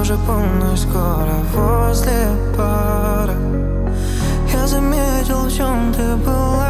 уже полночь, скоро возле бара. Я заметил, в чем ты была.